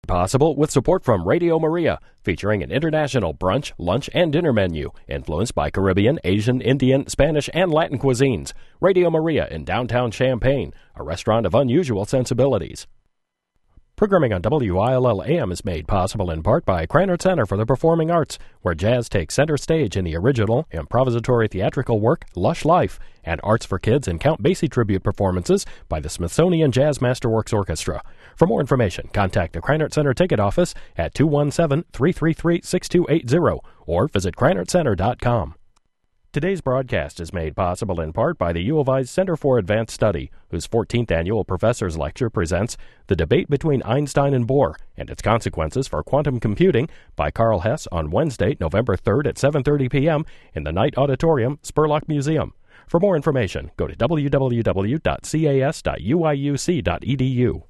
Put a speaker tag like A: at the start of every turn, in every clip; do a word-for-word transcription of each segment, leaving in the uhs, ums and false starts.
A: Possible with support from Radio Maria, featuring an international brunch, lunch, and dinner menu influenced by Caribbean, Asian, Indian, Spanish, and Latin cuisines. Radio Maria in downtown Champaign, a restaurant of unusual sensibilities. Programming on W I L L A M is made possible in part by Krannert Center for the Performing Arts, where jazz takes center stage in the original improvisatory theatrical work Lush Life, and Arts for Kids and Count Basie tribute performances by the Smithsonian Jazz Masterworks Orchestra. For more information, contact the Krannert Center ticket office at two one seven, three three three, six two eight zero or visit krannert center dot com. Today's broadcast is made possible in part by the U of I's Center for Advanced Study, whose fourteenth Annual Professor's Lecture presents The Debate Between Einstein and Bohr and Its Consequences for Quantum Computing by Carl Hess on Wednesday, November third at seven thirty p.m. in the Knight Auditorium, Spurlock Museum. For more information, go to w w w dot c a s dot u i u c dot e d u.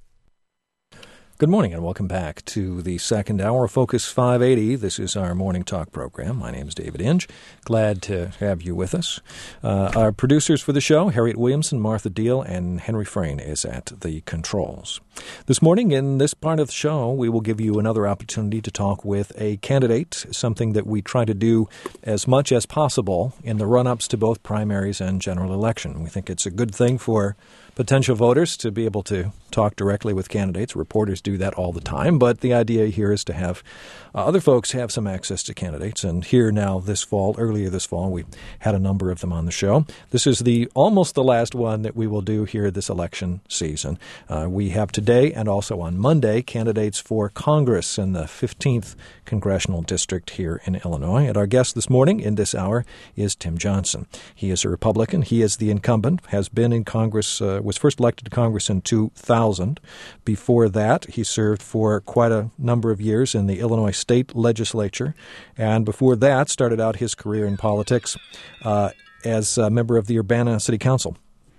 B: Good morning and welcome back to the second hour of Focus five eighty. This is our morning talk program. My name is David Inge. Glad to have you with us. Uh, our producers for the show, Harriet Williamson, Martha Deal, and Henry Frayne is at the controls. This morning, in this part of the show, we will give you another opportunity to talk with a candidate, something that we try to do as much as possible in the run-ups to both primaries and general election. We think it's a good thing for potential voters to be able to talk directly with candidates. Reporters do that all the time, but the idea here is to have uh, other folks have some access to candidates. And here now this fall, earlier this fall, we had a number of them on the show. This is the almost the last one that we will do here this election season. Uh, we have today and also on Monday candidates for Congress in the fifteenth Congressional District here in Illinois. And our guest this morning in this hour is Tim Johnson. He is a Republican. He is the incumbent, has been in Congress, uh, was first elected to Congress in two thousand. Before that, he served for quite a number of years in the Illinois State Legislature. And before that, started out his career in politics uh, as a member of the Urbana City Council.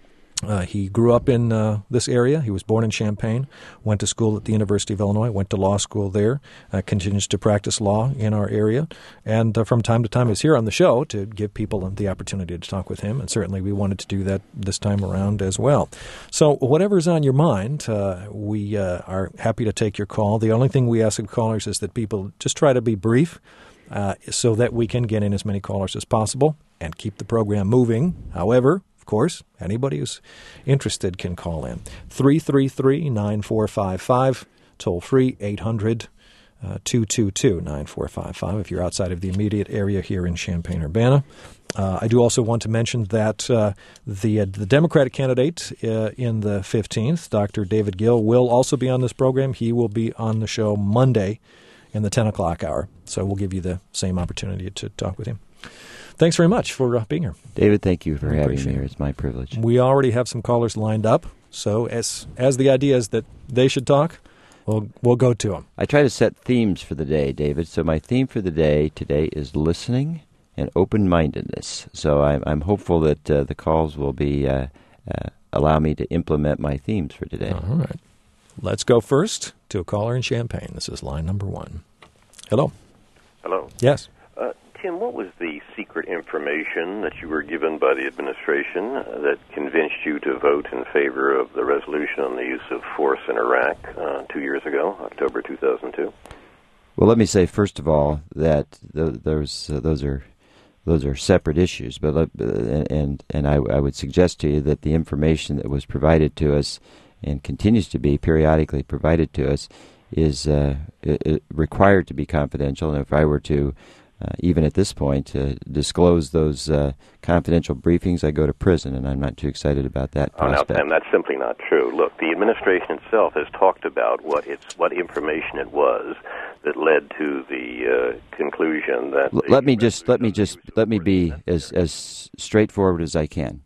B: Uh, he grew up in uh, this area. He was born in Champaign, went to school at the University of Illinois, went to law school there, uh, continues to practice law in our area, and uh, from time to time is here on the show to give people the opportunity to talk with him, and certainly we wanted to do that this time around as well. So whatever's on your mind, uh, we uh, are happy to take your call. The only thing we ask of callers is that people just try to be brief uh, so that we can get in as many callers as possible and keep the program moving. However, of course, anybody who's interested can call in. three three three, nine four five five, toll free eight hundred, two two two, nine four five five if you're outside of the immediate area here in Champaign-Urbana. Uh, I do also want to mention that uh, the uh, the Democratic candidate uh, in the fifteenth, Doctor David Gill, will also be on this program. He will be on the show Monday in the ten o'clock hour, so we'll give you the same opportunity to talk with him. Thanks very much for uh, being here.
C: David, thank you for
B: I
C: having me here. It's my privilege.
B: We already have some callers lined up, so as as the idea is that they should talk, we'll, we'll go to them.
C: I try to set themes for the day, David. So my theme for the day today is listening and open-mindedness. So I'm, I'm hopeful that uh, the calls will be uh, uh, allow me to implement my themes for today.
B: All right. Let's go first to a caller in Champaign. This is line number one. Hello.
D: Hello.
B: Yes.
D: Uh, Tim, what was the secret information that you were given by the administration uh, that convinced you to vote in favor of the resolution on the use of force in Iraq uh, two years ago, October two thousand two?
C: Well, let me say first of all that th- those uh, those are those are separate issues. But uh, and and I, I would suggest to you that the information that was provided to us and continues to be periodically provided to us is uh, it, it required to be confidential. And if I were to Uh, even at this point, uh, disclose those uh, confidential briefings, I go to prison, and I'm not too excited about that
D: oh,
C: prospect.
D: Now, and that's simply not true. Look, the administration itself has talked about what it's what information it was that led to the uh, conclusion that.
C: L- let me just let me just let me be as as straightforward as I can.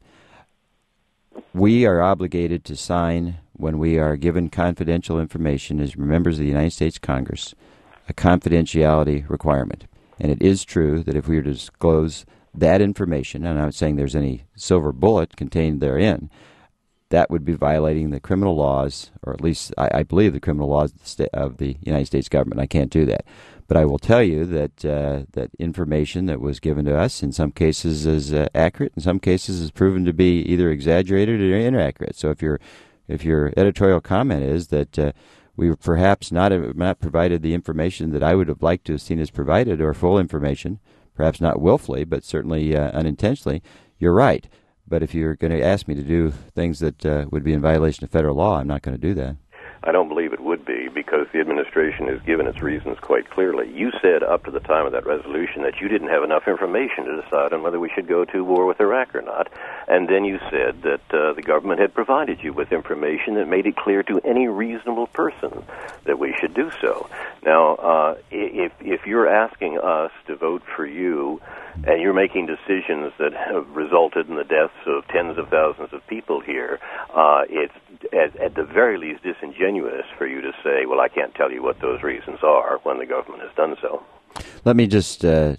C: We are obligated to sign when we are given confidential information as members of the United States Congress, a confidentiality requirement. And it is true that if we were to disclose that information, and I'm not saying there's any silver bullet contained therein, that would be violating the criminal laws, or at least I, I believe the criminal laws of the, sta- of the United States government. I can't do that. But I will tell you that uh, that information that was given to us in some cases is uh, accurate, in some cases is proven to be either exaggerated or inaccurate. So if your if your editorial comment is that uh, we perhaps not have not provided the information that I would have liked to have seen us provided, or full information, perhaps not willfully, but certainly uh, unintentionally. You're right. But if you're going to ask me to do things that uh, would be in violation of federal law, I'm not going to do that.
D: I don't believe it would be, because the administration has given its reasons quite clearly. You said up to the time of that resolution that you didn't have enough information to decide on whether we should go to war with Iraq or not, and then you said that uh, the government had provided you with information that made it clear to any reasonable person that we should do so. Now, uh, if if you're asking us to vote for you, and you're making decisions that have resulted in the deaths of tens of thousands of people here, uh, it's at, at the very least disingenuous for you to say, well, I can't tell you what those reasons are when the government has done so.
C: Let me just uh,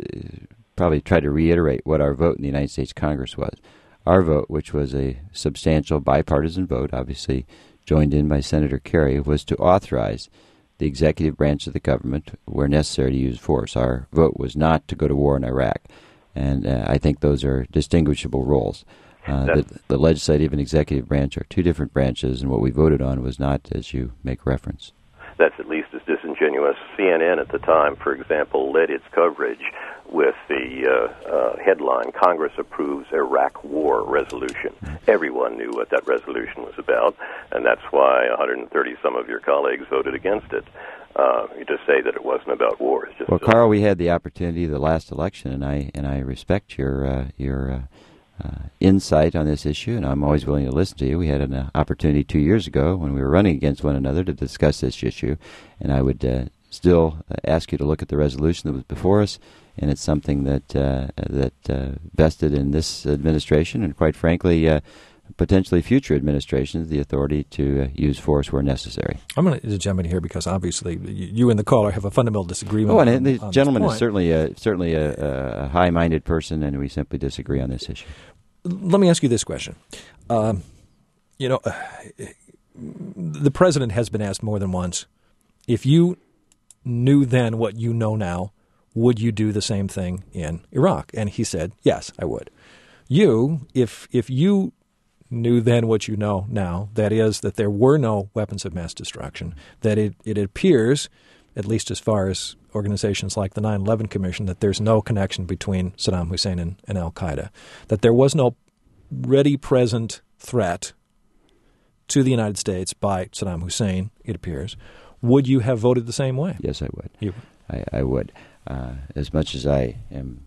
C: probably try to reiterate what our vote in the United States Congress was. Our vote, which was a substantial bipartisan vote, obviously joined in by Senator Kerry, was to authorize the executive branch of the government, where necessary, to use force. Our vote was not to go to war in Iraq, and uh, I think those are distinguishable roles. Uh, the, the legislative and executive branch are two different branches, and what we voted on was not, as you make reference.
D: That's at least as disingenuous. C N N at the time, for example, led its coverage with the uh, uh, headline, Congress approves Iraq war resolution. Everyone knew what that resolution was about, and that's why one hundred thirty some of your colleagues voted against it. Uh, to say that it wasn't about war is just...
C: Well, Carl, we had the opportunity the last election, and I and I respect your uh, your uh, uh, insight on this issue, and I'm always willing to listen to you. We had an uh, opportunity two years ago when we were running against one another to discuss this issue, and I would uh, still ask you to look at the resolution that was before us, and it's something that uh, that uh, vested in this administration, and quite frankly, uh, potentially future administrations, the authority to uh, use force where necessary.
B: I'm going to jump in here because obviously you and the caller have a fundamental disagreement.
C: Oh, and
B: on,
C: the
B: on
C: gentleman
B: this
C: is certainly a, certainly a, a high-minded person, and we simply disagree on this issue.
B: Let me ask you this question. Um, you know, uh, the president has been asked more than once, if you knew then what you know now, would you do the same thing in Iraq? And he said, yes, I would. You, if if you knew then what you know now, that is, that there were no weapons of mass destruction, that it, it appears, at least as far as organizations like the nine eleven Commission, that there's no connection between Saddam Hussein and, and al-Qaeda, that there was no ready present threat to the United States by Saddam Hussein, it appears, would you have voted the same way?
C: Yes, I would.
B: You
C: I, I would. Uh, as much as I am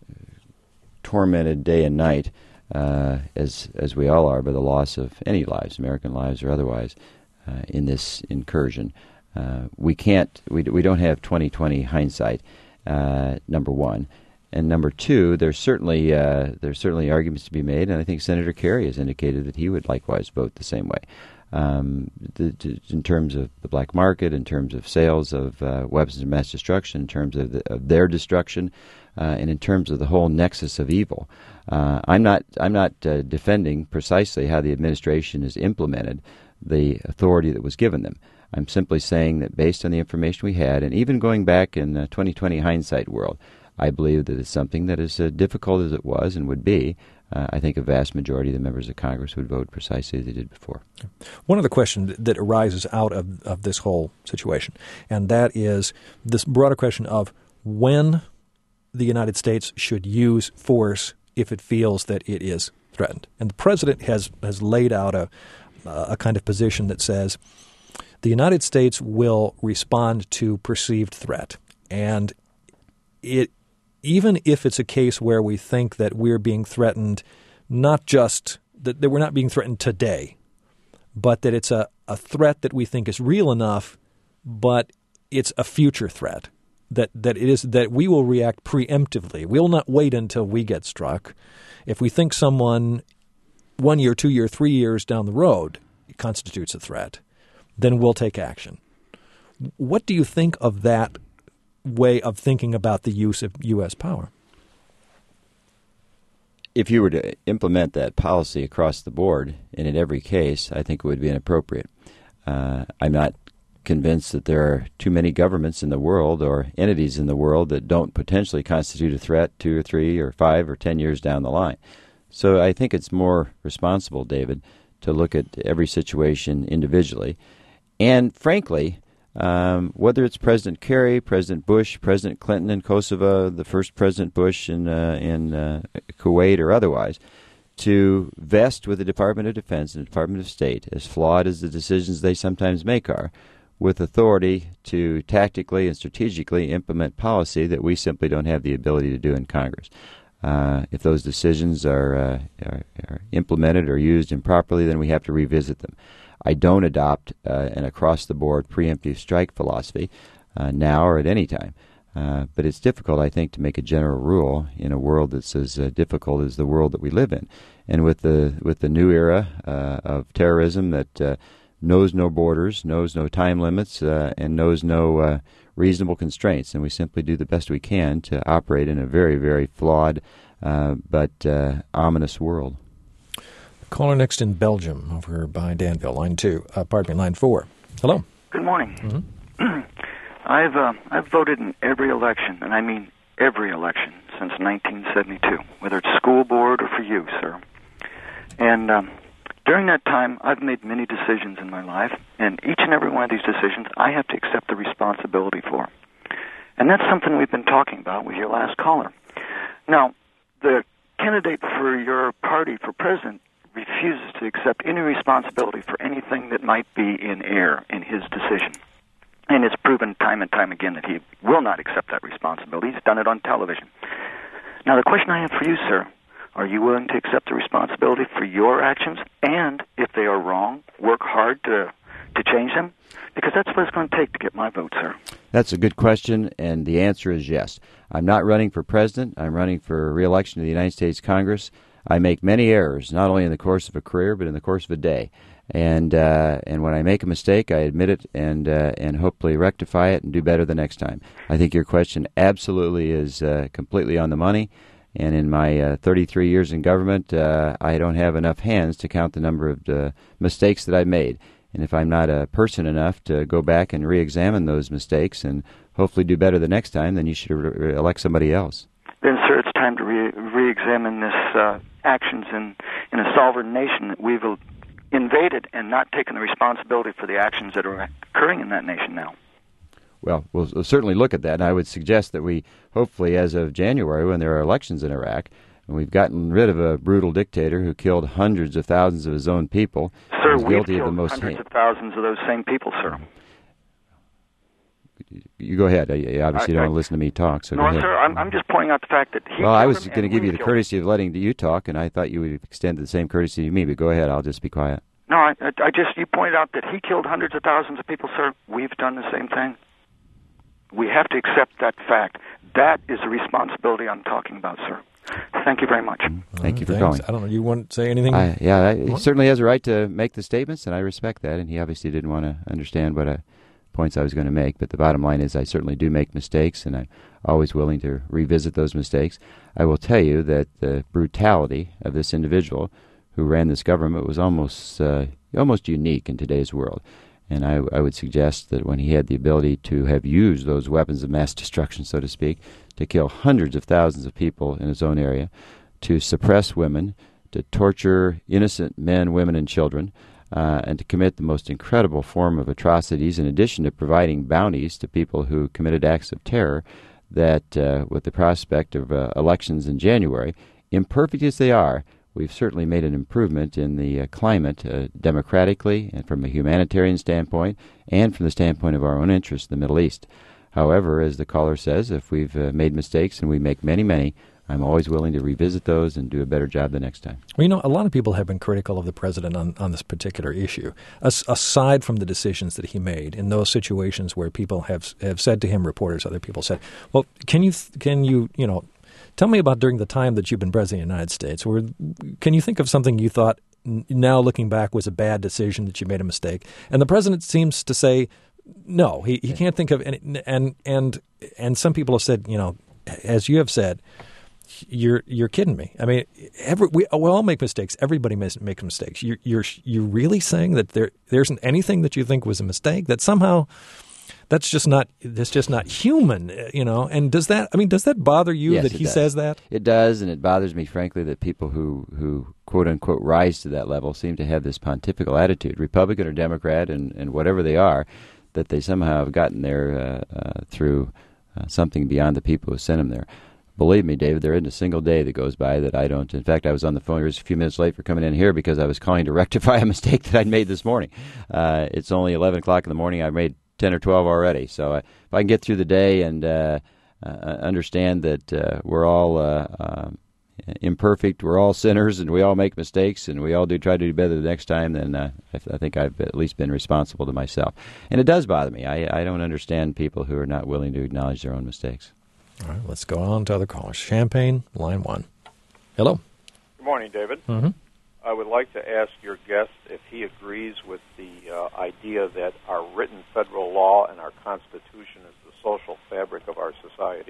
C: tormented day and night, uh, as as we all are, by the loss of any lives, American lives or otherwise, uh, in this incursion, uh, we can't. We we don't have twenty twenty hindsight. Uh, number one, and number two, there's certainly uh, there's certainly arguments to be made, and I think Senator Kerry has indicated that he would likewise vote the same way. Um, the, the, in terms of the black market, in terms of sales of uh, weapons of mass destruction, in terms of, the, of their destruction, uh, and in terms of the whole nexus of evil. Uh, I'm not I'm not uh, defending precisely how the administration has implemented the authority that was given them. I'm simply saying that based on the information we had, and even going back in the twenty twenty hindsight world, I believe that it's something that is uh, difficult as it was and would be. Uh, I think a vast majority of the members of Congress would vote precisely as they did before.
B: One other question that arises out of, of this whole situation, and that is this broader question of when the United States should use force if it feels that it is threatened. And the president has, has laid out a, a kind of position that says the United States will respond to perceived threat. And it even if it's a case where we think that we're being threatened, not just that, that we're not being threatened today, but that it's a, a threat that we think is real enough, but it's a future threat, that, that it is that we will react preemptively. We'll not wait until we get struck. If we think someone one year, two year, three years down the road constitutes a threat, then we'll take action. What do you think of that way of thinking about the use of U S power?
C: If you were to implement that policy across the board and in every case, I think it would be inappropriate. Uh, I'm not convinced that there are too many governments in the world or entities in the world that don't potentially constitute a threat two or three or five or ten years down the line. So I think it's more responsible, David, to look at every situation individually. And frankly, um, whether it's President Kerry, President Bush, President Clinton in Kosovo, the first President Bush in uh, in uh, Kuwait or otherwise, to vest with the Department of Defense and the Department of State, as flawed as the decisions they sometimes make are, with authority to tactically and strategically implement policy that we simply don't have the ability to do in Congress. Uh, if those decisions are, uh, are, are implemented or used improperly, then we have to revisit them. I don't adopt uh, an across-the-board preemptive strike philosophy uh, now or at any time. Uh, but it's difficult, I think, to make a general rule in a world that's as uh, difficult as the world that we live in. And with the with the new era uh, of terrorism that uh, knows no borders, knows no time limits, uh, and knows no uh, reasonable constraints, and we simply do the best we can to operate in a very, very flawed uh, but uh, ominous world.
B: Caller next in Belgium, over by Danville, line two. Uh, pardon me, line four. Hello.
E: Good morning.
B: Mm-hmm.
E: I've uh, I've voted in every election, and I mean every election since nineteen seventy-two, whether it's school board or for you, sir. And um, during that time, I've made many decisions in my life, and each and every one of these decisions I have to accept the responsibility for. And that's something we've been talking about with your last caller. Now, the candidate for your party for president refuses to accept any responsibility for anything that might be in error in his decision. And it's proven time and time again that he will not accept that responsibility. He's done it on television. Now, the question I have for you, sir, are you willing to accept the responsibility for your actions? And if they are wrong, work hard to to change them? Because that's what it's going to take to get my vote, sir.
C: That's a good question, and the answer is yes. I'm not running for president. I'm running for re-election to the United States Congress. I make many errors, not only in the course of a career, but in the course of a day. And uh, and when I make a mistake, I admit it and uh, and hopefully rectify it and do better the next time. I think your question absolutely is uh, completely on the money. And in my uh, thirty-three years in government, uh, I don't have enough hands to count the number of uh, mistakes that I've made. And if I'm not a person enough to go back and re-examine those mistakes and hopefully do better the next time, then you should re- elect somebody else.
E: Then, sir, it's time to re- re-examine this uh, actions in, in a sovereign nation that we've invaded and not taken the responsibility for the actions that are occurring in that nation now.
C: Well, we'll, we'll certainly look at that, and I would suggest that we, hopefully, as of January, when there are elections in Iraq, and we've gotten rid of a brutal dictator who killed hundreds of thousands of his own people.
E: Sir, we've
C: guilty
E: killed
C: of the most
E: hundreds
C: hate.
E: of thousands of those same people, sir.
C: You go ahead. I, I obviously
E: I,
C: don't
E: I,
C: listen to me talk, so
E: no,
C: go ahead.
E: sir, I'm, I'm just pointing out the fact that he
C: Well, I
E: killed
C: was
E: him
C: going to
E: and
C: give
E: we
C: you the
E: killed
C: courtesy of letting you talk, and I thought you would extend the same courtesy to me, but go ahead. I'll just be quiet.
E: No, I, I, I just, you pointed out that he killed hundreds of thousands of people, sir. We've done the same thing. We have to accept that fact. That is the responsibility I'm talking about, sir. Thank you very much.
C: Mm-hmm. Thank you for
B: Thanks.
C: calling.
B: I don't know. You want to say anything?
C: I, yeah, I, he certainly has a right to make the statements, and I respect that. And he obviously didn't want to understand what I, points I was going to make. But the bottom line is I certainly do make mistakes, and I'm always willing to revisit those mistakes. I will tell you that the brutality of this individual who ran this government was almost uh, almost unique in today's world. And I, I would suggest that when he had the ability to have used those weapons of mass destruction, so to speak, to kill hundreds of thousands of people in his own area, to suppress women, to torture innocent men, women, and children, uh, and to commit the most incredible form of atrocities, in addition to providing bounties to people who committed acts of terror, that uh, with the prospect of uh, elections in January, imperfect as they are, we've certainly made an improvement in the uh, climate uh, democratically and from a humanitarian standpoint and from the standpoint of our own interests in the Middle East. However, as the caller says, if we've uh, made mistakes, and we make many, many, I'm always willing to revisit those and do a better job the next time.
B: Well, you know, a lot of people have been critical of the president on, on this particular issue. As, aside from the decisions that he made in those situations where people have have said to him, reporters, other people said, well, can you, can you, you know, tell me about during the time that you've been president of the United States. Where, can you think of something you thought, now looking back, was a bad decision, that you made a mistake? And the president seems to say, no, he, he can't think of any. And, and, and some people have said, you know, as you have said, you're you're kidding me. I mean, every, we, we all make mistakes. Everybody makes mistakes. You're, you're, you're really saying that there, there isn't anything that you think was a mistake, that somehow that's just not that's just not human, you know. And does that I mean does that bother you
C: yes,
B: that he
C: does.
B: says that?
C: It does, and it bothers me, frankly, that people who, who quote unquote rise to that level seem to have this pontifical attitude, Republican or Democrat, and, and whatever they are, that they somehow have gotten there uh, uh, through uh, something beyond the people who sent them there. Believe me, David, there isn't a single day that goes by that I don't. In fact, I was on the phone just a few minutes late for coming in here because I was calling to rectify a mistake that I'd made this morning. Uh, it's only eleven o'clock in the morning. I made ten or twelve already. So uh, if I can get through the day and uh, uh, understand that uh, we're all uh, uh, imperfect, we're all sinners, and we all make mistakes, and we all do try to do better the next time, then uh, I, th- I think I've at least been responsible to myself. And it does bother me. I, I don't understand people who are not willing to acknowledge their own mistakes.
B: All right, let's go on to other callers. Champaign, line one. Hello.
F: Good morning, David.
B: Mm-hmm.
F: I would like to ask your guest if he agrees with the uh, idea that our written federal law and our Constitution is the social fabric of our society.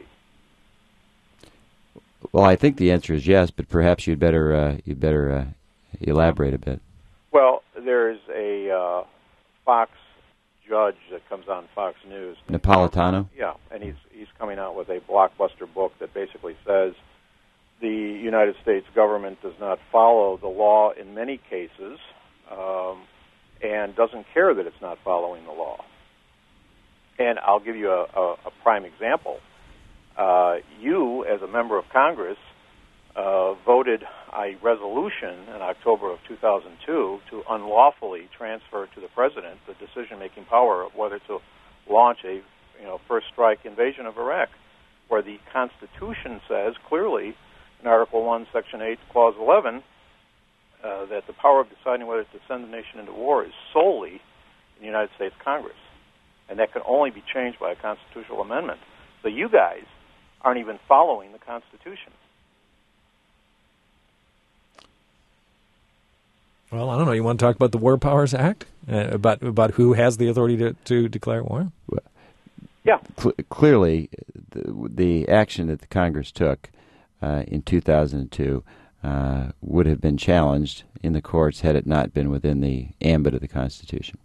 C: Well, I think the answer is yes, but perhaps you'd better uh, you'd better uh, elaborate a bit.
F: Well, there's a uh, Fox judge that comes on Fox News.
C: Napolitano?
F: Yeah, and he's he's coming out with a blockbuster book that basically says the United States government does not follow the law in many cases um, and doesn't care that it's not following the law. And I'll give you a, a, a prime example. Uh, you, as a member of Congress, uh, voted a resolution in October of two thousand two to unlawfully transfer to the president the decision-making power of whether to launch a you know first strike invasion of Iraq, where the Constitution says clearly in Article one, Section eight, Clause eleven, uh, that the power of deciding whether to send the nation into war is solely in the United States Congress, and that can only be changed by a constitutional amendment. So you guys aren't even following the Constitution.
B: Well, I don't know. You want to talk about the War Powers Act? Uh, about about who has the authority to, to declare war?
F: Yeah.
C: Cl- clearly, the, the action that the Congress took uh, in two thousand two uh, would have been challenged in the courts had it not been within the ambit of the Constitution.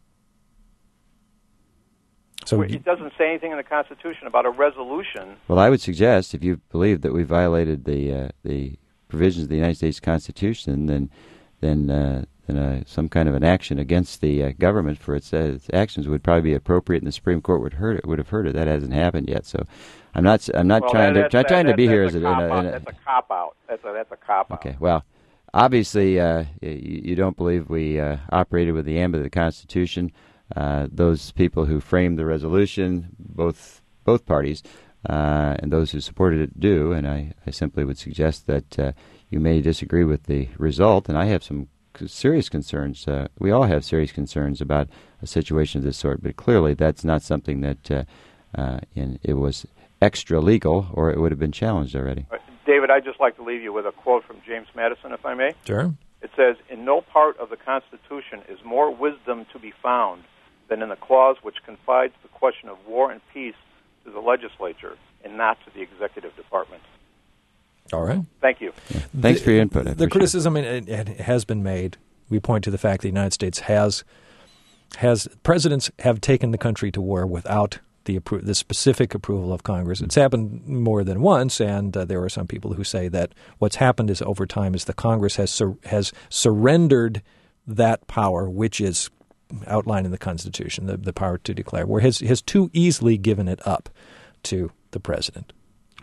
B: So
F: it doesn't say anything in the Constitution about a resolution.
C: Well, I would suggest, if you believe that we violated the uh, the provisions of the United States Constitution, then then uh, then uh, some kind of an action against the uh, government for its, uh, its actions would probably be appropriate, and the Supreme Court would heard it. Would have heard it. That hasn't happened yet. So, I'm not. I'm not
F: well,
C: trying
F: that,
C: to not trying
F: that,
C: to be
F: that's
C: here
F: a
C: as a, in
F: cop
C: a, in a.
F: That's a cop out. That's a that's a cop out.
C: Okay. Well, obviously, uh, you, you don't believe we uh, operated with the ambit of the Constitution. Uh, those people who framed the resolution, both both parties, uh, and those who supported it do, and I, I simply would suggest that uh, you may disagree with the result, and I have some serious concerns. Uh, we all have serious concerns about a situation of this sort, but clearly that's not something that uh, uh, in, it was extra legal, or it would have been challenged already.
F: David, I'd just like to leave you with a quote from James Madison, if I may.
B: Sure.
F: It says, "In no part of the Constitution is more wisdom to be found than in the clause which confides the question of war and peace to the legislature and not to the executive department."
B: All right.
F: Thank you.
C: Yeah. Thanks
B: the,
C: for your input.
B: The criticism it, it has been made. We point to the fact the United States has has presidents have taken the country to war without the appro- the specific approval of Congress. It's happened more than once, and uh, there are some people who say that what's happened is over time is the Congress has sur- has surrendered that power, which is outlined in the Constitution, the, the power to declare war, has, has too easily given it up to the president.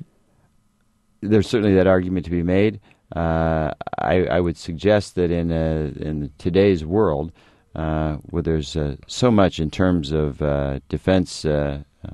C: There's certainly that argument to be made. Uh, I, I would suggest that in uh, in today's world, uh, where there's uh, so much in terms of uh, defense uh, uh,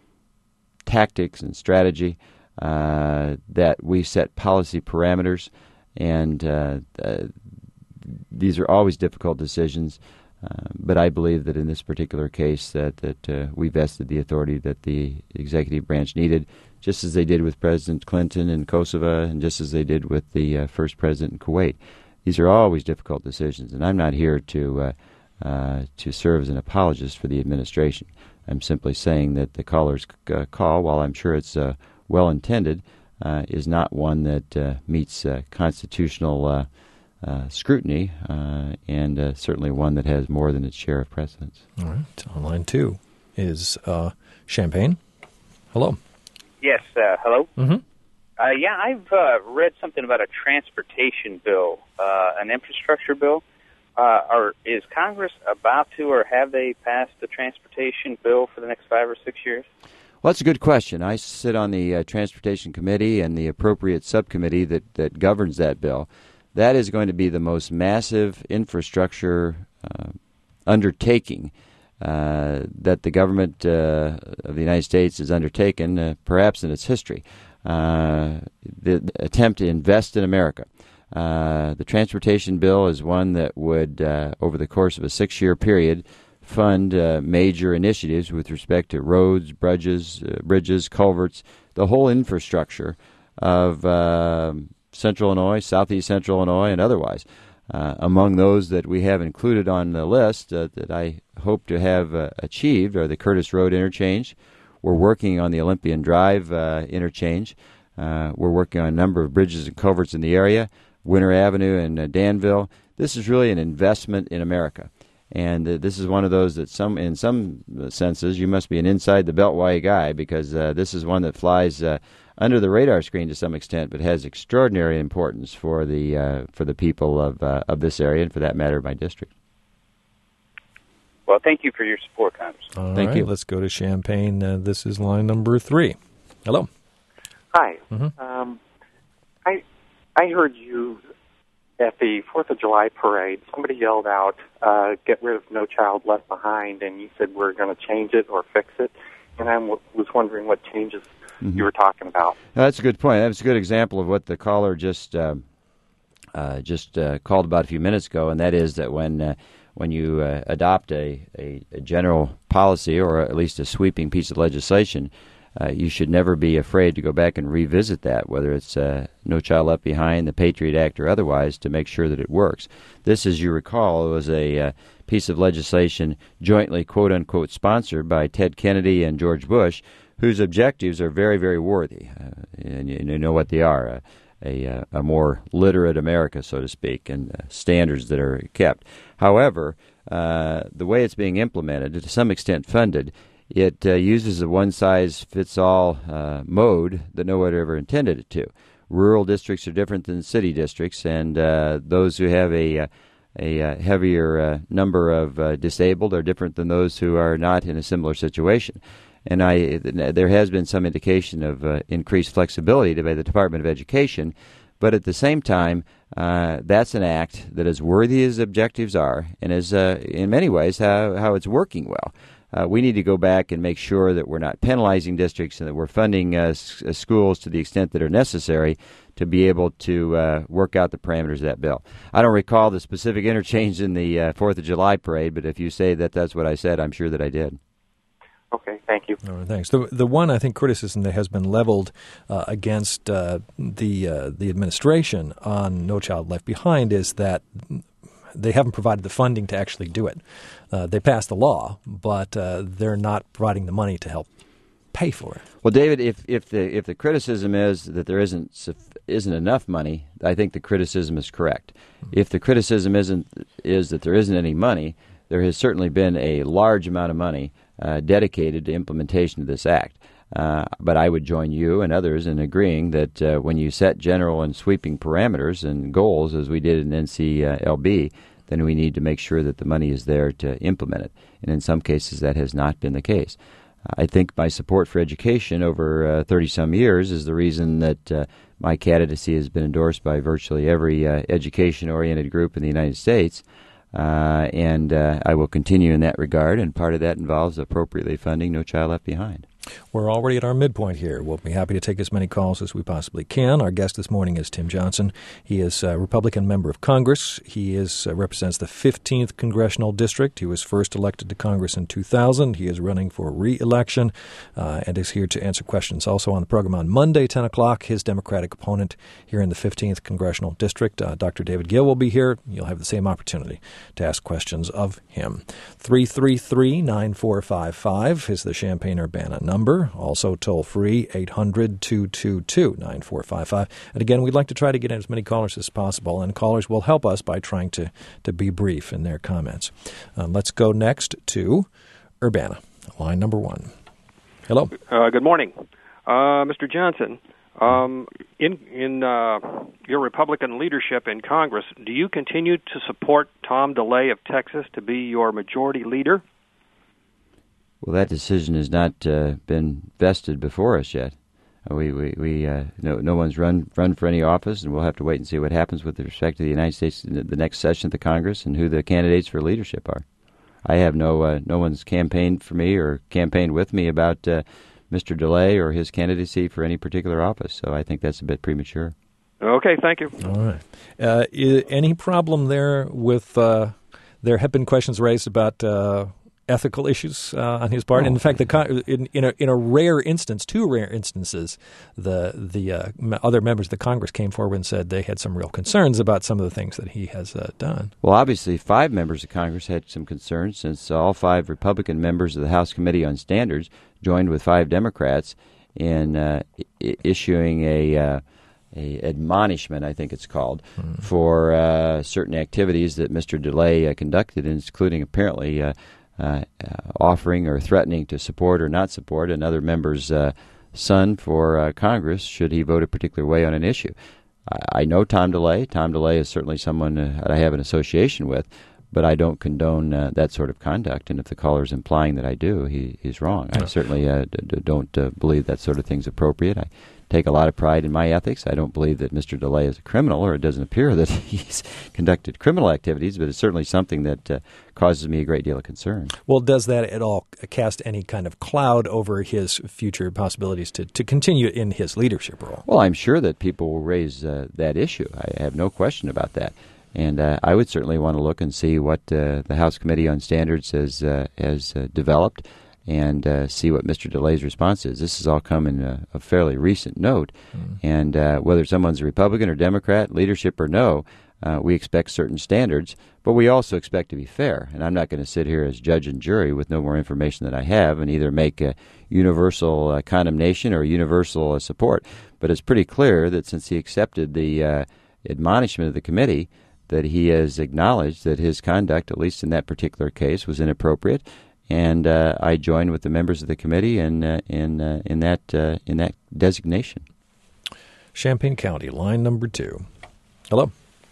C: tactics and strategy, uh, that we set policy parameters, and uh, uh, these are always difficult decisions. Uh, but I believe that in this particular case that, that uh, we vested the authority that the executive branch needed, just as they did with President Clinton in Kosovo and just as they did with the uh, first president in Kuwait. These are always difficult decisions, and I'm not here to uh, uh, to serve as an apologist for the administration. I'm simply saying that the caller's uh, call, while I'm sure it's uh, well-intended, uh, is not one that uh, meets uh, constitutional uh Uh, scrutiny, uh, and uh, certainly one that has more than its share of precedence.
B: All right. On line two is uh, Champaign. Hello.
G: Yes, uh, hello.
B: Mm-hmm.
G: Uh, yeah, I've uh, read something about a transportation bill, uh, an infrastructure bill. Uh, or is Congress about to, or have they passed the transportation bill for the next five or six years?
C: Well, that's a good question. I sit on the uh, Transportation Committee and the appropriate subcommittee that, that governs that bill. That is going to be the most massive infrastructure uh, undertaking uh, that the government uh, of the United States has undertaken, uh, perhaps in its history. Uh, the attempt to invest in America. Uh, the transportation bill is one that would, uh, over the course of a six-year period, fund uh, major initiatives with respect to roads, bridges, uh, bridges, culverts, the whole infrastructure of uh, Central Illinois, Southeast Central Illinois, and otherwise. Uh, among those that we have included on the list uh, that I hope to have uh, achieved are the Curtis Road interchange. We're working on the Olympian Drive uh, interchange. Uh, we're working on a number of bridges and culverts in the area, Winter Avenue and uh, Danville. This is really an investment in America. And uh, this is one of those that some, in some senses, you must be an inside the Beltway guy, because uh, this is one that flies uh, under the radar screen to some extent, but has extraordinary importance for the uh, for the people of uh, of this area, and for that matter, my district.
G: Well, thank you for your support, Congressman.
B: All
C: Thank
B: right,
C: you.
B: let's go to Champaign. Uh, this is line number three. Hello.
H: Hi.
B: Mm-hmm.
H: Um, I I heard you at the Fourth of July parade. Somebody yelled out, uh, "Get rid of No Child Left Behind," and you said we're going to change it or fix it. And I w- was wondering what changes mm-hmm. you were talking about.
C: Now, that's a good point. That's a good example of what the caller just uh, uh, just uh, called about a few minutes ago, and that is that when uh, when you uh, adopt a, a, a general policy, or at least a sweeping piece of legislation, uh, you should never be afraid to go back and revisit that, whether it's uh, No Child Left Behind, the Patriot Act, or otherwise, to make sure that it works. This, as you recall, was a uh, piece of legislation jointly, quote-unquote, sponsored by Ted Kennedy and George Bush, whose objectives are very, very worthy, uh, and you know what they are. Uh, A, uh, a more literate America, so to speak, and uh, standards that are kept. However, uh, the way it's being implemented, to some extent funded, it uh, uses a one-size-fits-all uh, mode that no one ever intended it to. Rural districts are different than city districts, and uh, those who have a, a, a heavier uh, number of uh, disabled are different than those who are not in a similar situation. And I, there has been some indication of uh, increased flexibility by the Department of Education, but at the same time, uh, that's an act that, as worthy as objectives are, and is uh, in many ways how, how it's working well. Uh, we need to go back and make sure that we're not penalizing districts and that we're funding uh, s- schools to the extent that are necessary to be able to uh, work out the parameters of that bill. I don't recall the specific interchange in the uh, Fourth of July parade, but if you say that that's what I said, I'm sure that I did.
H: Okay, thank you.
B: All right, thanks. The the one I think criticism that has been leveled uh, against uh, the uh, the administration on No Child Left Behind is that they haven't provided the funding to actually do it. Uh, they passed the law, but uh, they're not providing the money to help pay for it.
C: Well, David, if if the if the criticism is that there isn't isn't enough money, I think the criticism is correct. Mm-hmm. If the criticism isn't is that there isn't any money, there has certainly been a large amount of money Uh, dedicated to implementation of this act. Uh, but I would join you and others in agreeing that uh, when you set general and sweeping parameters and goals, as we did in N C L B, then we need to make sure that the money is there to implement it. And in some cases, that has not been the case. Uh, I think my support for education over uh, thirty-some years is the reason that uh, my candidacy has been endorsed by virtually every uh, education-oriented group in the United States. Uh, and uh, I will continue in that regard, and part of that involves appropriately funding No Child Left Behind.
B: We're already at our midpoint here. We'll be happy to take as many calls as we possibly can. Our guest this morning is Tim Johnson. He is a Republican member of Congress. He is uh, represents the fifteenth Congressional District. He was first elected to Congress in two thousand. He is running for re-election uh, and is here to answer questions. Also on the program on Monday, ten o'clock, his Democratic opponent here in the fifteenth Congressional District, uh, Doctor David Gill, will be here. You'll have the same opportunity to ask questions of him. three three three, nine four five five is the Champaign-Urbana number. Also toll free, eight hundred, two two two, nine four five five. And again, we'd like to try to get in as many callers as possible, and callers will help us by trying to, to be brief in their comments. Uh, let's go next to Urbana, line number one. Hello.
I: Uh, good morning. Uh, Mister Johnson, um, in, in uh, your Republican leadership in Congress, do you continue to support Tom DeLay of Texas to be your majority leader?
C: Well, that decision has not uh, been vested before us yet. Uh, we, we, we uh, no, no one's run run for any office, and we'll have to wait and see what happens with respect to the United States, the next session of the Congress, and who the candidates for leadership are. I have no uh, no one's campaigned for me or campaigned with me about uh, Mister DeLay or his candidacy for any particular office, so I think that's a bit premature.
I: Okay, thank you.
B: All right. Uh, I- any problem there with uh, there have been questions raised about uh, ethical issues uh, on his part?
C: Oh.
B: In fact, the con- in, in, a, in a rare instance, two rare instances, the the uh, m- other members of the Congress came forward and said they had some real concerns about some of the things that he has uh, done.
C: Well, obviously, five members of Congress had some concerns, since all five Republican members of the House Committee on Standards joined with five Democrats in uh, I- issuing a uh, a admonishment, I think it's called, mm. for uh, certain activities that Mister DeLay uh, conducted, including apparently uh, uh, uh, offering or threatening to support or not support another member's uh, son for uh, Congress should he vote a particular way on an issue. I, I know Tom DeLay. Tom DeLay is certainly someone uh, I have an association with, but I don't condone uh, that sort of conduct. And if the caller is implying that I do, he, he's wrong. I certainly uh, d- d- don't uh, believe that sort of thing's appropriate. I take a lot of pride in my ethics. I don't believe that Mister DeLay is a criminal, or it doesn't appear that he's conducted criminal activities, but it's certainly something that uh, causes me a great deal of concern.
B: Well, does that at all cast any kind of cloud over his future possibilities to, to continue in his leadership role?
C: Well, I'm sure that people will raise uh, that issue. I have no question about that. And uh, I would certainly want to look and see what uh, the House Committee on Standards has, uh, has uh, developed, and uh, see what Mister DeLay's response is. This has all come in a, a fairly recent note, mm. and uh, whether someone's a Republican or Democrat, leadership or no, uh, we expect certain standards, but we also expect to be fair. And I'm not going to sit here as judge and jury with no more information than I have and either make a universal uh, condemnation or universal uh, support. But it's pretty clear that since he accepted the uh, admonishment of the committee, that he has acknowledged that his conduct, at least in that particular case, was inappropriate. And uh, I join with the members of the committee in uh, in uh, in that uh, in that designation.
B: Champaign County, line number two. Hello.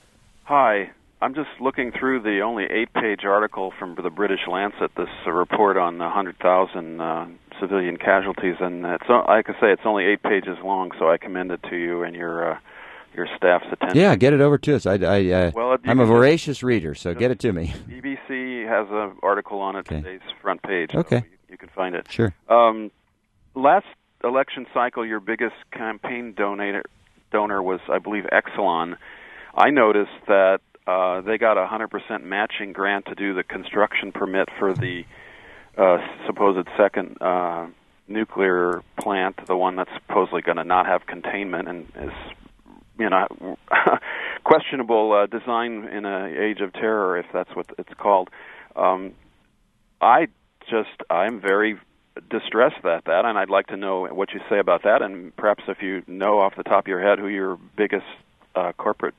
J: Hi. I'm just looking through the only eight-page article from the British Lancet, this uh, report on one hundred thousand uh, civilian casualties, and it's, uh, I can say it's only eight pages long, so I commend it to you and your uh, your staff's attention.
C: Yeah, get it over to us. I, I, uh,
J: well,
C: I'm a voracious reader, so
J: just,
C: get it to me.
J: B B C has an article on it,
C: okay.
J: Today's front page.
C: Okay.
J: So you, you can find it.
C: Sure.
J: Um, last election cycle, your biggest campaign donator, donor was, I believe, Exelon. I noticed that uh, they got a one hundred percent matching grant to do the construction permit for the uh, supposed second uh, nuclear plant, the one that's supposedly going to not have containment and is, you know, questionable uh, design in an age of terror, if that's what it's called. Um, I just, I'm very distressed at that, and I'd like to know what you say about that, and perhaps if you know off the top of your head who your biggest uh, corporate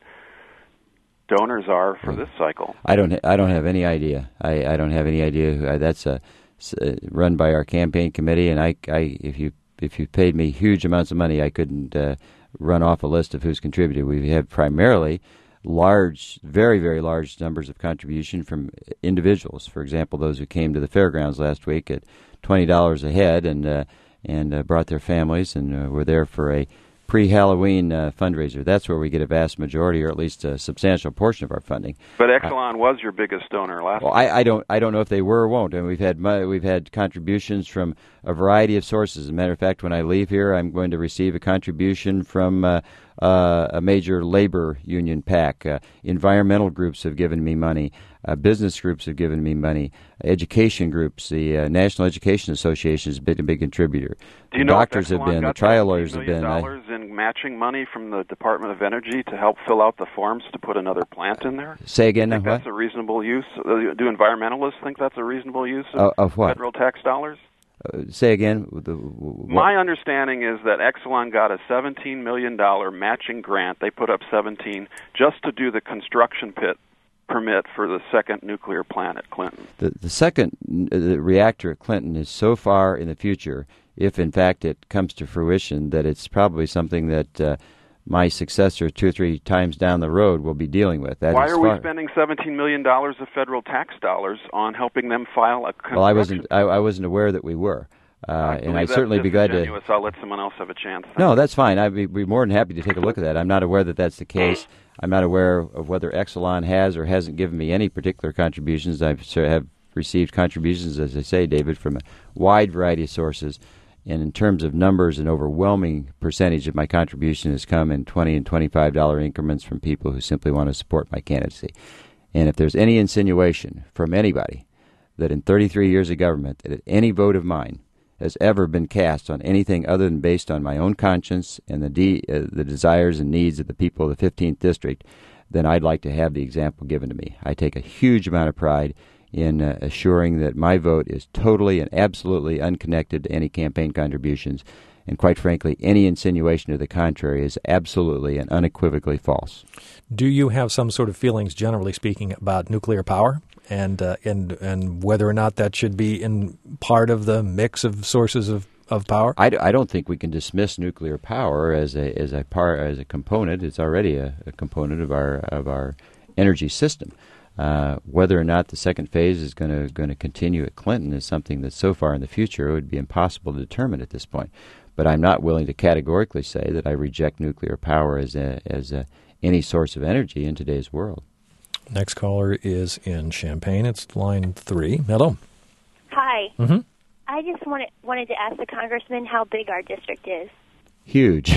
J: donors are for this cycle.
C: I don't, I don't have any idea. I, I don't have any idea. Who, that's a, uh, run by our campaign committee, and I, I, if you, if you paid me huge amounts of money, I couldn't uh, run off a list of who's contributed. We have primarily large, very, very large numbers of contribution from individuals. For example, those who came to the fairgrounds last week at twenty dollars a head and uh, and uh, brought their families and uh, were there for a pre-Halloween uh, fundraiser. That's where we get a vast majority, or at least a substantial portion of our funding.
J: But Exelon uh, was your biggest donor last.
C: Well, I, I don't, I don't know if they were or won't. And we've had, we've had contributions from a variety of sources. As a matter of fact, when I leave here, I'm going to receive a contribution from uh, uh, a major labor union PAC. Uh, environmental groups have given me money. Uh, business groups have given me money. Education groups, the uh, National Education Association has been a big contributor.
J: Do you
C: the
J: know
C: doctors have been, the trial lawyers have been.
J: Dollars I, in matching money from the Department of Energy to help fill out the forms to put another plant in there?
C: Say again.
J: Do you think
C: what?
J: That's a reasonable use? Uh, do environmentalists think that's a reasonable use of,
C: uh, of what?
J: federal tax dollars?
C: Uh, say again. The, what?
J: My understanding is that Exelon got a seventeen million dollars matching grant. They put up seventeen just to do the construction pit permit for the second nuclear plant at Clinton.
C: The, the second uh, the reactor at Clinton is so far in the future, if in fact it comes to fruition, that it's probably something that uh, my successor two or three times down the road will be dealing with. That
J: Why
C: is
J: are we
C: far-
J: spending seventeen million dollars of federal tax dollars on helping them file a construction?
C: Well, I wasn't. I, I wasn't aware that we were, uh,
J: I
C: and I'd
J: that's
C: certainly be glad to.
J: I'll let someone else have a chance.
C: No, that's fine. I'd be, be more than happy to take a look at that. I'm not aware that that's the case. I'm not aware of whether Exelon has or hasn't given me any particular contributions. I have received contributions, as I say, David, from a wide variety of sources. And in terms of numbers, an overwhelming percentage of my contribution has come in twenty and twenty-five dollar increments from people who simply want to support my candidacy. And if there's any insinuation from anybody that in thirty-three years of government that any vote of mine has ever been cast on anything other than based on my own conscience and the de- uh, the desires and needs of the people of the fifteenth District, then I'd like to have the example given to me. I take a huge amount of pride in uh, assuring that my vote is totally and absolutely unconnected to any campaign contributions. And quite frankly, any insinuation to the contrary is absolutely and unequivocally false.
B: Do you have some sort of feelings, generally speaking, about nuclear power and uh, and and whether or not that should be in part of the mix of sources of, of power?
C: I, d- I don't think we can dismiss nuclear power as a as a part as a component. It's already a, a component of our of our energy system. Uh, whether or not the second phase is going to going to continue at Clinton is something that so far in the future it would be impossible to determine at this point. But I'm not willing to categorically say that I reject nuclear power as a, as a, any source of energy in today's world.
B: Next caller is in Champaign. It's line three. Hello.
K: Hi.
B: Mm-hmm.
K: I just wanted wanted to ask the congressman how big our district is.
C: Huge.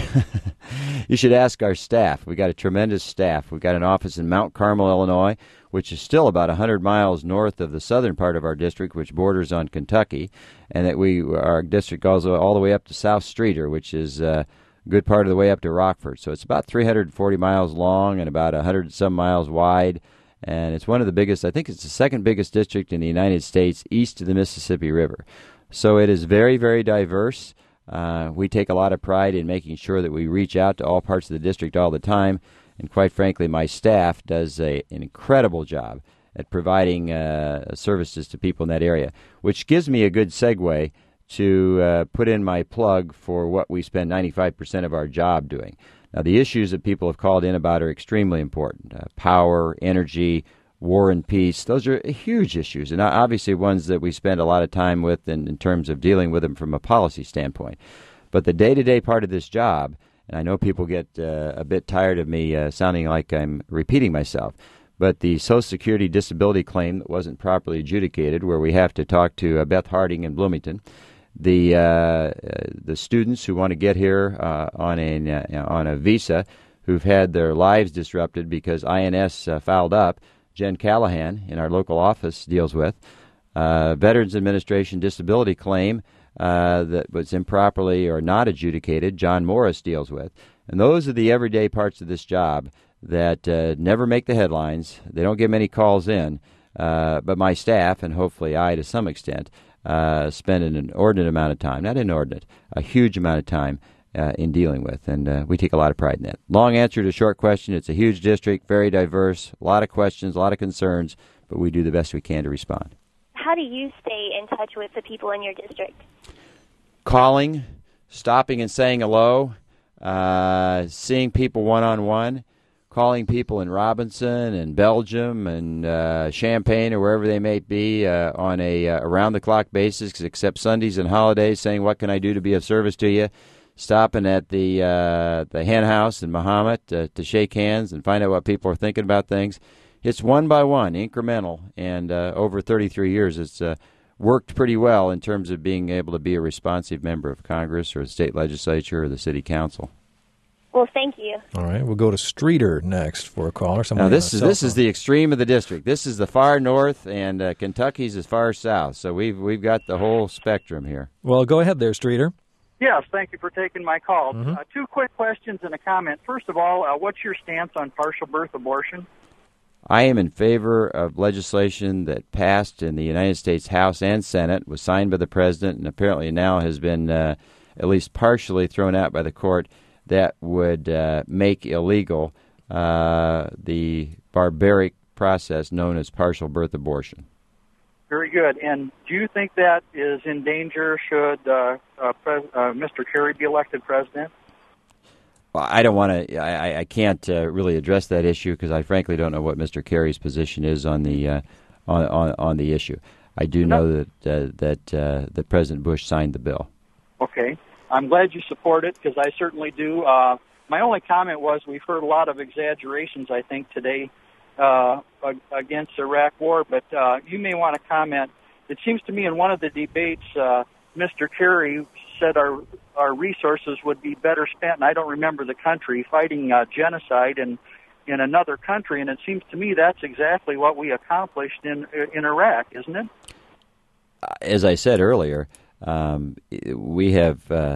C: You should ask our staff. We've got a tremendous staff. We've got an office in Mount Carmel, Illinois, which is still about one hundred miles north of the southern part of our district, which borders on Kentucky, and that we our district goes all the way up to South Streeter, which is a good part of the way up to Rockford. So it's about three hundred forty miles long and about one hundred some miles wide, and it's one of the biggest, I think it's the second biggest district in the United States east of the Mississippi River. So it is very, very diverse. Uh, we take a lot of pride in making sure that we reach out to all parts of the district all the time. And quite frankly, my staff does a, an incredible job at providing uh, services to people in that area, which gives me a good segue to uh, put in my plug for what we spend ninety-five percent of our job doing. Now, the issues that people have called in about are extremely important. Uh, power, energy, war and peace, those are huge issues, and obviously ones that we spend a lot of time with in, in terms of dealing with them from a policy standpoint. But the day-to-day part of this job, and I know people get uh, a bit tired of me uh, sounding like I'm repeating myself, but the Social Security disability claim that wasn't properly adjudicated, where we have to talk to uh, Beth Harding in Bloomington, the uh, uh, the students who want to get here uh, on a uh, on a visa, who've had their lives disrupted because I N S uh, fouled up. Jen Callahan in our local office deals with. Uh, Veterans Administration disability claim uh, that was improperly or not adjudicated, John Morris deals with. And those are the everyday parts of this job that uh, never make the headlines. They don't get many calls in, uh, but my staff, and hopefully I to some extent, uh, spend an inordinate amount of time, not inordinate, a huge amount of time Uh, in dealing with, and uh, we take a lot of pride in that. Long answer to a short question. It's a huge district, very diverse, a lot of questions, a lot of concerns, but we do the best we can to respond.
K: How do you stay in touch with the people in your district?
C: Calling, stopping and saying hello, uh, seeing people one-on-one, calling people in Robinson and Belgium and uh, Champaign or wherever they may be uh, on a uh, around-the-clock basis, except Sundays and holidays, saying, what can I do to be of service to you? Stopping at the uh, the hen house in Mahomet uh, to shake hands and find out what people are thinking about things. It's one by one, incremental, and uh, over thirty-three years, it's uh, worked pretty well in terms of being able to be a responsive member of Congress or the state legislature or the city council.
K: Well, thank you.
B: All right, we'll go to Streeter next for a caller.
C: Now, this is this is the extreme of the district. This is the far north, and uh, Kentucky's as far south. So we've we've got the whole spectrum here.
B: Well, go ahead there, Streeter.
L: Yes, thank you for taking my call.
B: Mm-hmm.
L: Uh, two quick questions and a comment. First of all, uh, what's your stance on partial birth abortion?
C: I am in favor of legislation that passed in the United States House and Senate, was signed by the President, and apparently now has been uh, at least partially thrown out by the court, that would uh, make illegal uh, the barbaric process known as partial birth abortion.
L: Very good. And do you think that is in danger should uh, uh, Pres- uh, Mister Kerry be elected president?
C: Well, I don't want to. I, I can't uh, really address that issue because I frankly don't know what Mister Kerry's position is on the uh, on, on on the issue. I do know that uh, that uh, that President Bush signed the bill.
L: Okay, I'm glad you support it because I certainly do. Uh, my only comment was we've heard a lot of exaggerations, I think, today uh, against the Iraq War, but uh, you may want to comment. It seems to me in one of the debates, uh, Mister Kerry said our our resources would be better spent, and I don't remember the country, fighting uh, genocide in, in another country, and it seems to me that's exactly what we accomplished in in Iraq, isn't it?
C: As I said earlier, um, we have uh,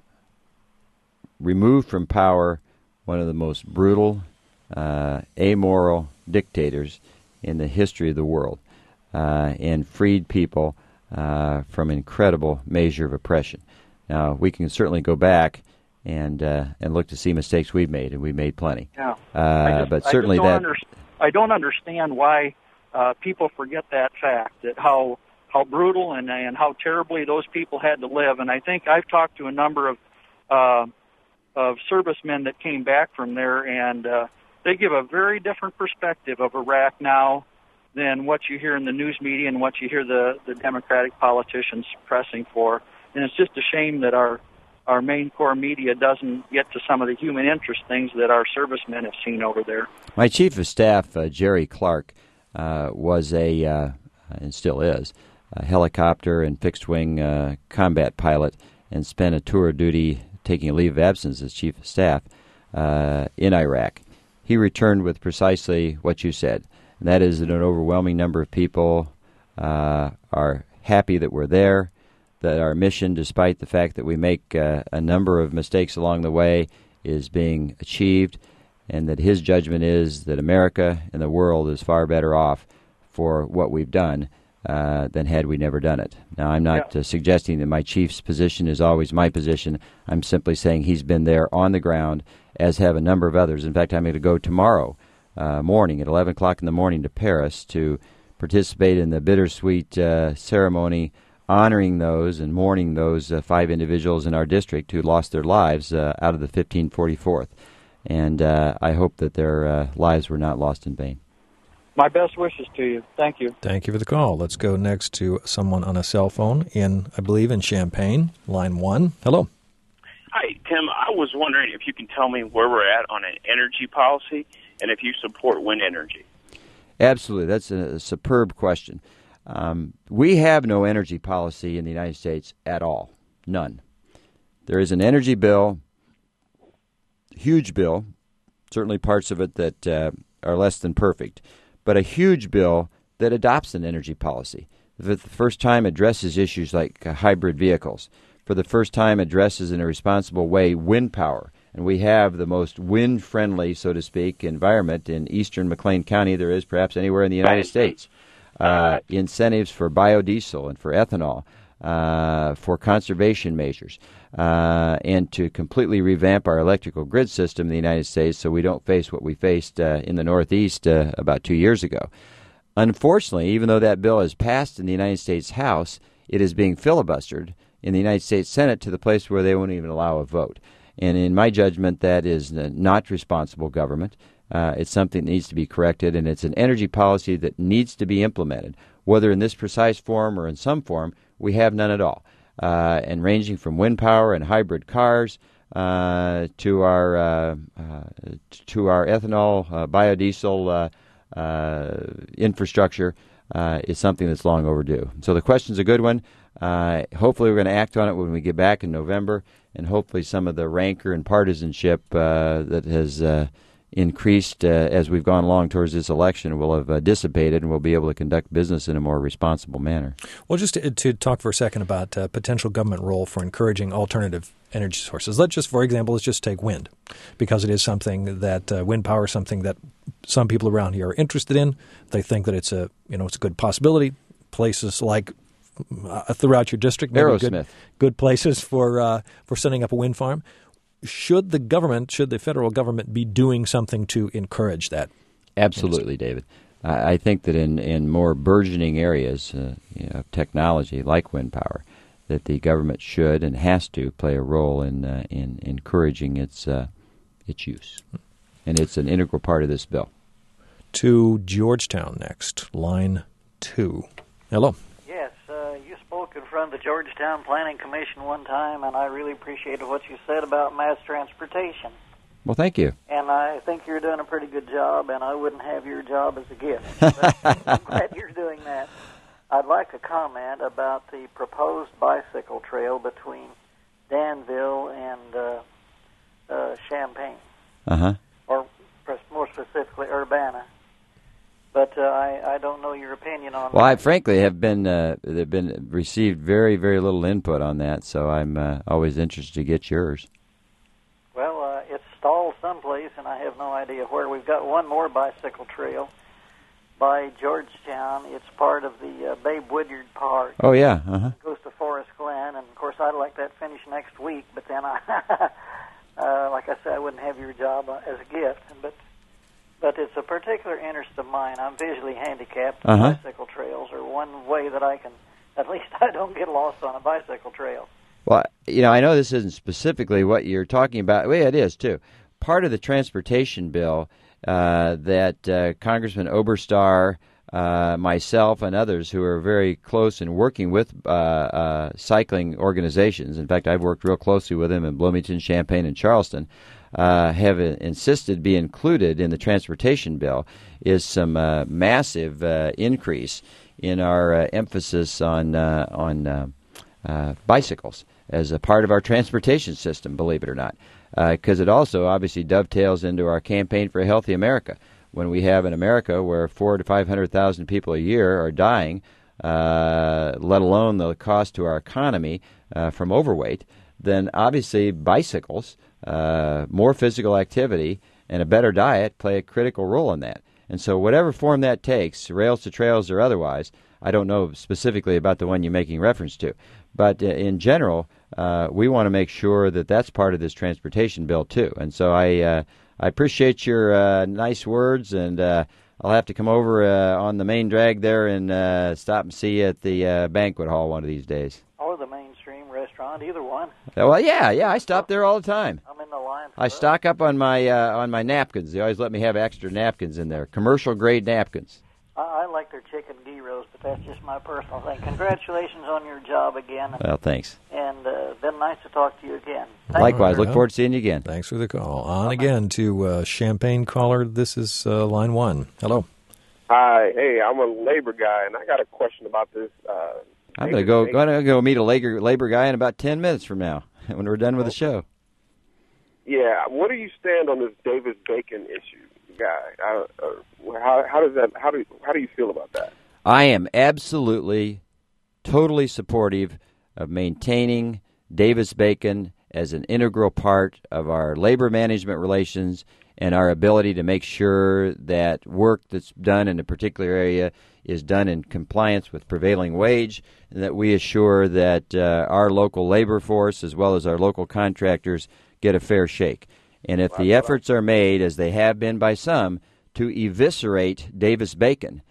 C: removed from power one of the most brutal, uh, amoral dictators in the history of the world, uh, and freed people uh, from incredible measure of oppression. Now, we can certainly go back and uh, and look to see mistakes we've made, and we've made plenty.
L: Yeah.
C: Uh,
L: just,
C: but certainly
L: I
C: that.
L: Under, I don't understand why uh, people forget that fact, that how how brutal and and how terribly those people had to live. And I think I've talked to a number of uh, of servicemen that came back from there, and uh, they give a very different perspective of Iraq now than what you hear in the news media and what you hear the, the Democratic politicians pressing for. And it's just a shame that our our main core media doesn't get to some of the human interest things that our servicemen have seen over there.
C: My chief of staff, uh, Jerry Clark, uh, was a, uh, and still is, a helicopter and fixed-wing uh, combat pilot and spent a tour of duty taking a leave of absence as chief of staff uh, in Iraq. He returned with precisely what you said, and that is that an overwhelming number of people uh, are happy that we're there, that our mission, despite the fact that we make uh, a number of mistakes along the way, is being achieved, and that his judgment is that America and the world is far better off for what we've done uh, than had we never done it. Now, I'm not
L: Yeah.
C: uh, suggesting that my chief's position is always my position. I'm simply saying he's been there on the ground, as have a number of others. In fact, I'm going to go tomorrow uh, morning at eleven o'clock in the morning to Paris to participate in the bittersweet uh, ceremony honoring those and mourning those uh, five individuals in our district who lost their lives uh, out of the fifteen forty-fourth. And uh, I hope that their uh, lives were not lost in vain.
L: My best wishes to you. Thank you.
B: Thank you for the call. Let's go next to someone on a cell phone in, I believe, in Champaign, line one. Hello.
M: Hi, Tim. I was wondering if you can tell me where we're at on an energy policy and if you support wind energy.
C: Absolutely. That's a, a superb question. Um, we have no energy policy in the United States at all. None. There is an energy bill, huge bill, certainly parts of it that uh, are less than perfect, but a huge bill that adopts an energy policy. For the first time addresses issues like uh, hybrid vehicles. For the first time addresses in a responsible way wind power. And we have the most wind-friendly, so to speak, environment in eastern McLean County there is perhaps anywhere in the United States. Uh, incentives for biodiesel and for ethanol, uh, for conservation measures, uh, and to completely revamp our electrical grid system in the United States so we don't face what we faced uh, in the Northeast uh, about two years ago. Unfortunately, even though that bill is passed in the United States House, it is being filibustered in the United States Senate to the place where they won't even allow a vote. And in my judgment, that is not responsible government. Uh, it's something that needs to be corrected, and it's an energy policy that needs to be implemented. Whether in this precise form or in some form, we have none at all. Uh, and ranging from wind power and hybrid cars uh, to our uh, uh, to our ethanol, uh, biodiesel uh, uh, infrastructure uh, is something that's long overdue. So the question's a good one. Uh, hopefully we're going to act on it when we get back in November, and hopefully some of the rancor and partisanship uh, that has uh, increased uh, as we've gone along towards this election will have uh, dissipated, and we'll be able to conduct business in a more responsible manner.
B: Well, just to, to talk for a second about uh, potential government role for encouraging alternative energy sources. Let's just, for example, let's just take wind, because it is something that uh, wind power is something that some people around here are interested in. They think that it's a you know it's a good possibility. Places like uh, throughout your district, maybe
C: Aerosmith,
B: good, good places for uh, for setting up a wind farm. Should the government, should the federal government be doing something to encourage that?
C: Absolutely, David. I, I think that in, in more burgeoning areas uh, you know, of technology like wind power, that the government should and has to play a role in uh, in encouraging its uh, its use, and it's an integral part of this bill.
B: To Georgetown next, line two. Hello.
N: Yes, uh, you spoke in front of the Georgetown Planning Commission one time, and I really appreciated what you said about mass transportation.
C: Well, thank you.
N: And I think you're doing a pretty good job, and I wouldn't have your job as a gift. But I'm glad you're doing that. I'd like a comment about the proposed bicycle trail between Danville and uh, uh, Champaign,
C: Uh-huh.
N: or more specifically Urbana. But uh, I, I don't know your opinion on
C: Well,
N: that.
C: I frankly have been uh, have been received very very little input on that, so I'm uh, always interested to get yours.
N: Well, uh, it's stalled someplace, and I have no idea where. We've got one more bicycle trail by Georgetown. It's part of the uh, Babe Woodyard Park.
C: Oh yeah, uh-huh.
N: It goes to Forest Glen, and of course I'd like that finished next week. But then, I, uh, like I said, I wouldn't have your job uh, as a gift. But but it's a particular interest of mine. I'm visually handicapped.
C: Uh-huh.
N: Bicycle trails are one way that I can, at least I don't get lost on a bicycle trail.
C: Well, you know, I know this isn't specifically what you're talking about. Well, it is, too. Part of the transportation bill uh, that uh, Congressman Oberstar, uh, myself, and others who are very close in working with uh, uh, cycling organizations, in fact, I've worked real closely with them in Bloomington, Champaign, and Charleston, uh, have insisted be included in the transportation bill, is some uh, massive uh, increase in our uh, emphasis on, uh, on uh, uh, bicycles as a part of our transportation system, believe it or not, because uh, it also obviously dovetails into our campaign for a healthy America. When we have an America where four to five hundred thousand people a year are dying, uh, let alone the cost to our economy uh, from overweight, then obviously bicycles, uh, more physical activity, and a better diet play a critical role in that. And so whatever form that takes, rails to trails or otherwise, I don't know specifically about the one you're making reference to, but uh, in general, uh, we want to make sure that that's part of this transportation bill too. And so I uh, I appreciate your uh, nice words, and uh, I'll have to come over uh, on the main drag there and uh, stop and see you at the uh, banquet hall one of these days.
N: Or the mainstream restaurant, either one.
C: Uh, well, yeah, yeah, I stop there all the time.
N: I'm in the line.
C: I stock up on my uh, on my napkins. They always let me have extra napkins in there, commercial grade napkins.
N: I, I like their chicken gyros, but that's just my personal thing. Congratulations on your job again. And,
C: Well, thanks.
N: And uh, been nice to talk to you again. Thank
C: Likewise.
N: you.
C: Look forward to seeing you again.
B: Thanks for the call. On again to uh, Champaign caller. This is uh, line one. Hello.
O: Hi. Hey, I'm a labor guy, and I got a question about this. Uh,
C: I'm going to go gonna go meet a labor, labor guy in about ten minutes from now when we're done with the show.
O: Yeah. What do you stand on this Davis-Bacon issue, guy? I, uh, how, how does that? How do how do you feel about that?
C: I am absolutely, totally supportive of maintaining Davis-Bacon as an integral part of our labor management relations and our ability to make sure that work that's done in a particular area is done in compliance with prevailing wage, and that we assure that uh, our local labor force as well as our local contractors get a fair shake. And if the efforts are made, as they have been by some, to eviscerate Davis-Bacon,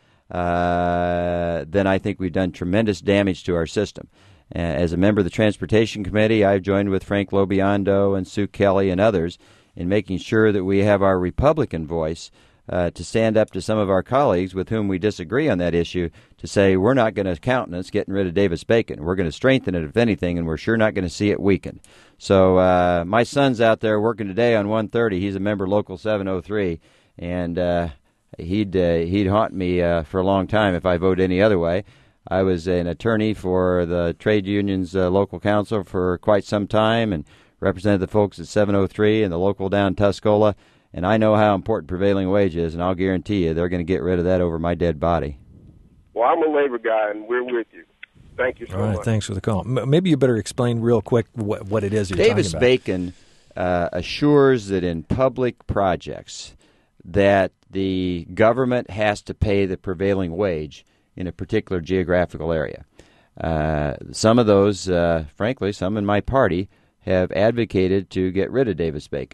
C: uh, then I think we've done tremendous damage to our system. Uh, as a member of the Transportation Committee, I've joined with Frank Lobiondo and Sue Kelly and others in making sure that we have our Republican voice uh, to stand up to some of our colleagues with whom we disagree on that issue to say we're not going to countenance getting rid of Davis-Bacon. We're going to strengthen it, if anything, and we're sure not going to see it weaken. So uh, my son's out there working today on one thirty. He's a member of Local seven oh three, and uh, he'd uh, he'd haunt me uh, for a long time if I vote any other way. I was an attorney for the trade union's uh, local council for quite some time and represented the folks at seven oh three and the local down Tuscola, and I know how important prevailing wage is, and I'll guarantee you they're going to get rid of that over my dead body.
O: Well, I'm a labor guy, and we're with you. Thank you so
B: All right,
O: much.
B: thanks for the call. M- maybe you better explain real quick what, what it is you're talking about.
C: Davis-Bacon uh, assures that in public projects that the government has to pay the prevailing wage in a particular geographical area. Uh, some of those, uh, frankly, some in my party, have advocated to get rid of Davis-Bacon.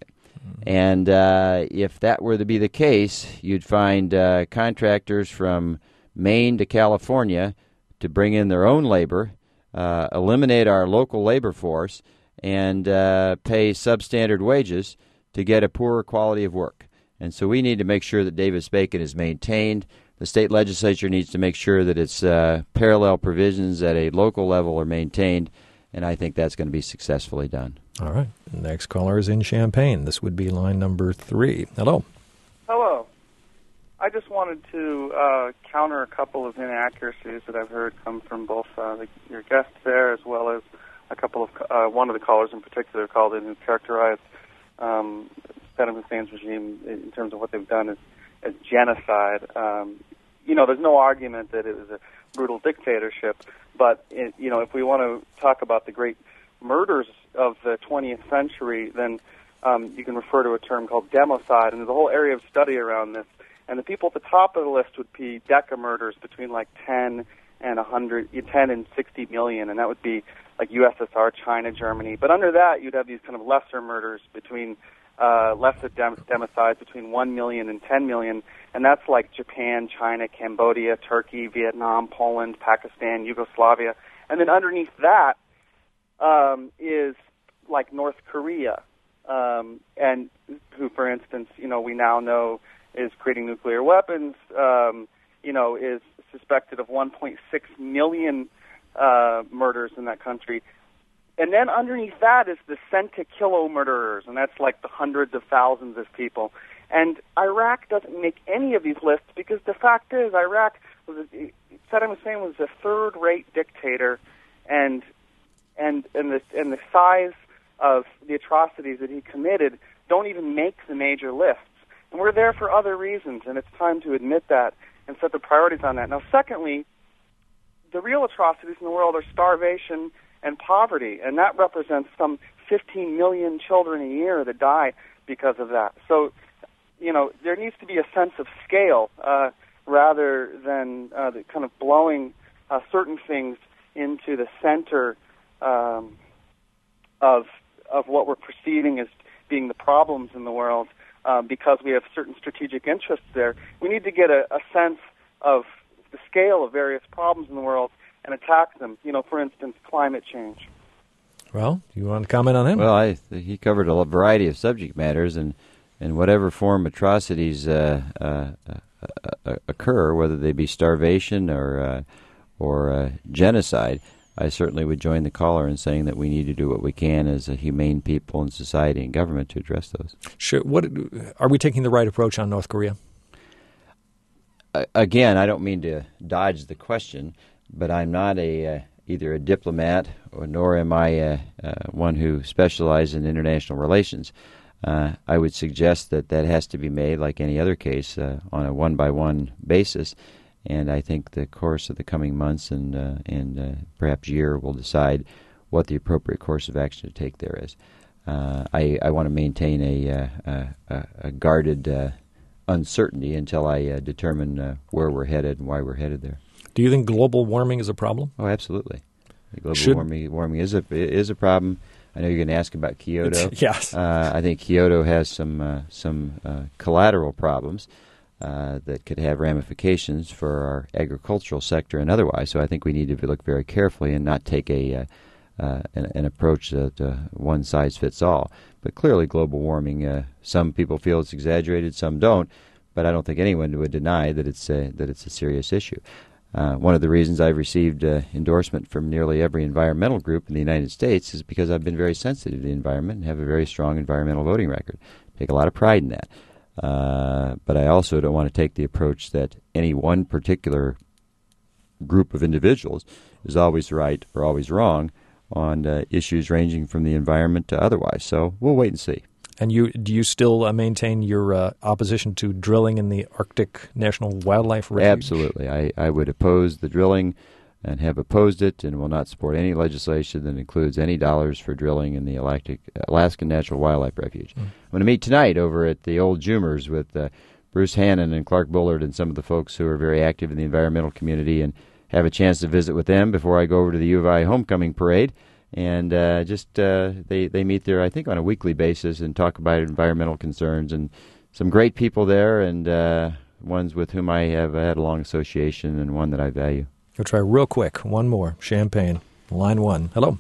C: And uh, if that were to be the case, you'd find uh, contractors from Maine to California to bring in their own labor, uh, eliminate our local labor force, and uh, pay substandard wages to get a poorer quality of work. And so we need to make sure that Davis-Bacon is maintained. The state legislature needs to make sure that its uh, parallel provisions at a local level are maintained, and I think that's going to be successfully done.
B: All right. The next caller is in Champaign. This would be line number three. Hello.
P: Hello. I just wanted to uh, counter a couple of inaccuracies that I've heard come from both uh, the, your guests there, as well as a couple of uh, one of the callers in particular called in who characterized um, Saddam Hussein's regime in terms of what they've done as, as genocide. Um, you know, there's no argument that it was a brutal dictatorship, but it, you know, if we want to talk about the great murders of the twentieth century, then um, you can refer to a term called democide, and there's a whole area of study around this. And the people at the top of the list would be deca murders between like ten and one hundred, ten and sixty million, and that would be like U S S R, China, Germany. But under that, you'd have these kind of lesser murders between uh, lesser dem- democides between one million and ten million, and that's like Japan, China, Cambodia, Turkey, Vietnam, Poland, Pakistan, Yugoslavia. And then underneath that um, is like North Korea, um, and who, for instance, you know, we now know is creating nuclear weapons, um, you know, is suspected of one point six million uh, murders in that country. And then underneath that is the cent-a-kilo murderers, and that's like the hundreds of thousands of people. And Iraq doesn't make any of these lists because the fact is Iraq was a, Saddam Hussein was a third-rate dictator, and and and the and the size of the atrocities that he committed don't even make the major lists. And we're there for other reasons, and it's time to admit that and set the priorities on that. Now, secondly, the real atrocities in the world are starvation and poverty, and that represents some fifteen million children a year that die because of that. So, you know, there needs to be a sense of scale uh, rather than uh, the kind of blowing uh, certain things into the center um, of of what we're perceiving as being the problems in the world. Um, because we have certain strategic interests there, we need to get a, a sense of the scale of various problems in the world and attack them. You know, for instance, climate change.
B: Well, you want to comment on that?
C: Well, I, he covered a variety of subject matters, and in whatever form atrocities uh, uh, uh, occur, whether they be starvation or uh, or uh, genocide, I certainly would join the caller in saying that we need to do what we can as a humane people and society and government to address those.
B: Sure. What are we taking the right approach on North Korea?
C: Uh, again, I don't mean to dodge the question, but I'm not a uh, either a diplomat or nor am I uh, uh, one who specializes in international relations. Uh, I would suggest that that has to be made, like any other case, uh, on a one-by-one basis. And I think the course of the coming months and uh, and uh, perhaps year will decide what the appropriate course of action to take there is. Uh, I, I want to maintain a, uh, a, a guarded uh, uncertainty until I uh, determine uh, where we're headed and why we're headed there.
B: Do you think global warming is a problem?
C: Oh, absolutely. Global
B: Should...
C: warming warming is a is a problem. I know you're going to ask about Kyoto.
B: Yes.
C: Uh, I think Kyoto has some uh, some uh, collateral problems. Uh, that could have ramifications for our agricultural sector and otherwise. So I think we need to look very carefully and not take a uh, uh, an, an approach that uh, one size fits all. But clearly, global warming. Uh, some people feel it's exaggerated, some don't. But I don't think anyone would deny that it's a, that it's a serious issue. Uh, one of the reasons I've received uh, endorsement from nearly every environmental group in the United States is because I've been very sensitive to the environment and have a very strong environmental voting record. Take a lot of pride in that. Uh, but I also don't want to take the approach that any one particular group of individuals is always right or always wrong on uh, issues ranging from the environment to otherwise. So we'll wait and see.
B: And you do you still uh, maintain your uh, opposition to drilling in the Arctic National Wildlife Refuge?
C: Absolutely. I, I would oppose the drilling and have opposed it and will not support any legislation that includes any dollars for drilling in the Alaskan Natural Wildlife Refuge. Mm. I'm going to meet tonight over at the Old Jumers with uh, Bruce Hannon and Clark Bullard and some of the folks who are very active in the environmental community and have a chance to visit with them before I go over to the U of I homecoming parade and uh, just uh, they they meet there, I think, on a weekly basis and talk about environmental concerns. And some great people there, and uh, ones with whom I have had a long association, and one that I value.
B: We'll try real quick. One more. Champaign, line one. Hello.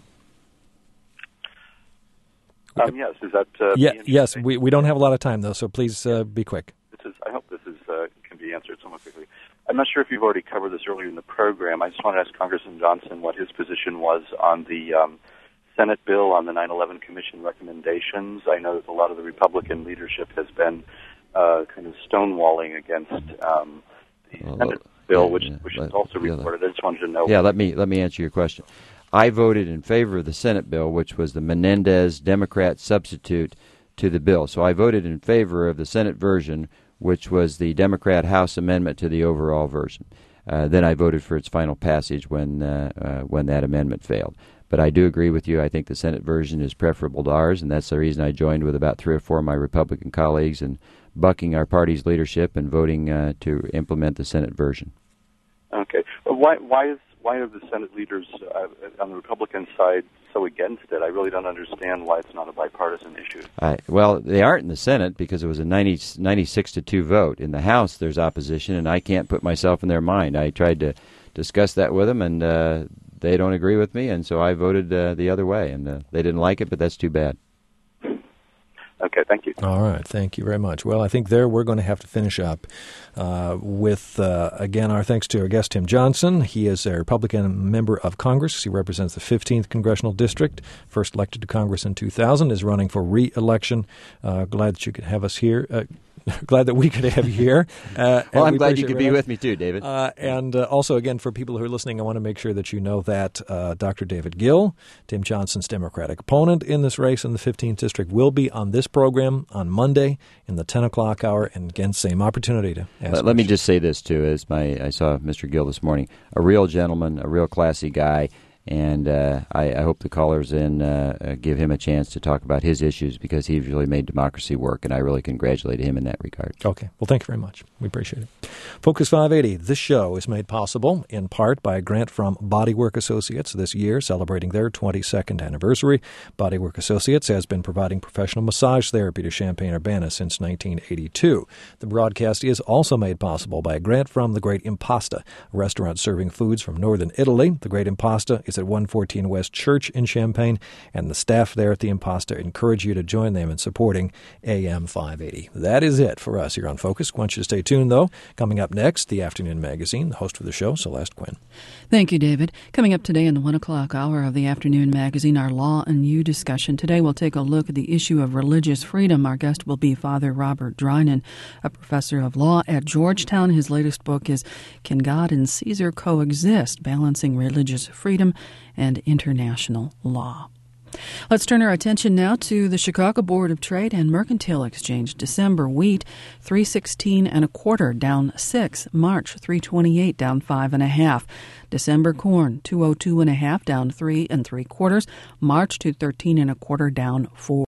Q: Um, yes, is that? Uh,
B: yeah, yes. We we don't have a lot of time though, so please uh, be quick.
Q: This is. I hope this is uh, can be answered somewhat quickly. I'm not sure if you've already covered this earlier in the program. I just want to ask Congressman Johnson what his position was on the um, Senate bill on the nine eleven Commission recommendations. I know that a lot of the Republican leadership has been uh, kind of stonewalling against um, the
C: well,
Q: Senate bill,
C: yeah,
Q: which
C: yeah,
Q: which
C: let,
Q: is also
C: yeah,
Q: reported. I just wanted to know.
C: Yeah, let me let me answer your question. I voted in favor of the Senate bill, which was the Menendez Democrat substitute to the bill. So I voted in favor of the Senate version, which was the Democrat House amendment to the overall version. Uh, then I voted for its final passage when uh, uh, when that amendment failed. But I do agree with you. I think the Senate version is preferable to ours, and that's the reason I joined with about three or four of my Republican colleagues in bucking our party's leadership and voting uh, to implement the Senate version.
Q: Okay. Well, why why is why are the Senate leaders uh, on the Republican side so against it? I really don't understand why it's not a bipartisan issue.
C: I, well, they aren't in the Senate because it was a ninety, ninety-six to two vote. In the House, there's opposition, and I can't put myself in their mind. I tried to discuss that with them, and uh, they don't agree with me, and so I voted uh, the other way. And uh, they didn't like it, but that's too bad.
Q: Okay, thank you.
B: All right, thank you very much. Well, I think there we're going to have to finish up uh, with, uh, again, our thanks to our guest, Tim Johnson. He is a Republican member of Congress. He represents the fifteenth Congressional District, first elected to Congress in two thousand, is running for re-election. Uh, glad that you could have us here. Uh, glad that we could have you here. Uh,
C: well, I'm
B: we
C: glad you could be
B: much.
C: with me too, David.
B: Uh, and uh, also, again, for people who are listening, I want to make sure that you know that uh, Doctor David Gill, Tim Johnson's Democratic opponent in this race in the fifteenth District, will be on this program on Monday in the ten o'clock hour. And again, same opportunity to ask
C: Let, let me just say this, too. As my I saw Mister Gill this morning, a real gentleman, a real classy guy. And uh, I, I hope the callers in uh, give him a chance to talk about his issues because he's really made democracy work, and I really congratulate him in that regard.
B: Okay. Well, thank you very much. We appreciate it. Focus five eighty. This show is made possible in part by a grant from Bodywork Associates this year, celebrating their twenty-second anniversary. Bodywork Associates has been providing professional massage therapy to Champaign-Urbana since nineteen eighty-two. The broadcast is also made possible by a grant from The Great Impasta, a restaurant serving foods from northern Italy. The Great Impasta is at one fourteen West Church in Champaign, and the staff there at the Impasta encourage you to join them in supporting A M five eighty. That is it for us here on Focus. I want you to stay tuned, though. Coming up next, the Afternoon Magazine, the host of the show, Celeste Quinn.
R: Thank you, David. Coming up today in the one o'clock hour of the Afternoon Magazine, our Law and You discussion. Today we'll take a look at the issue of religious freedom. Our guest will be Father Robert Drinan, a professor of law at Georgetown. His latest book is Can God and Caesar Coexist? Balancing Religious Freedom and International Law. Let's turn our attention now to the Chicago Board of Trade and Mercantile Exchange. December wheat three sixteen and a quarter, down six. March three twenty eight, down five and a half. December corn two oh two and a half, down three and three quarters. March two thirteen and a quarter, down four.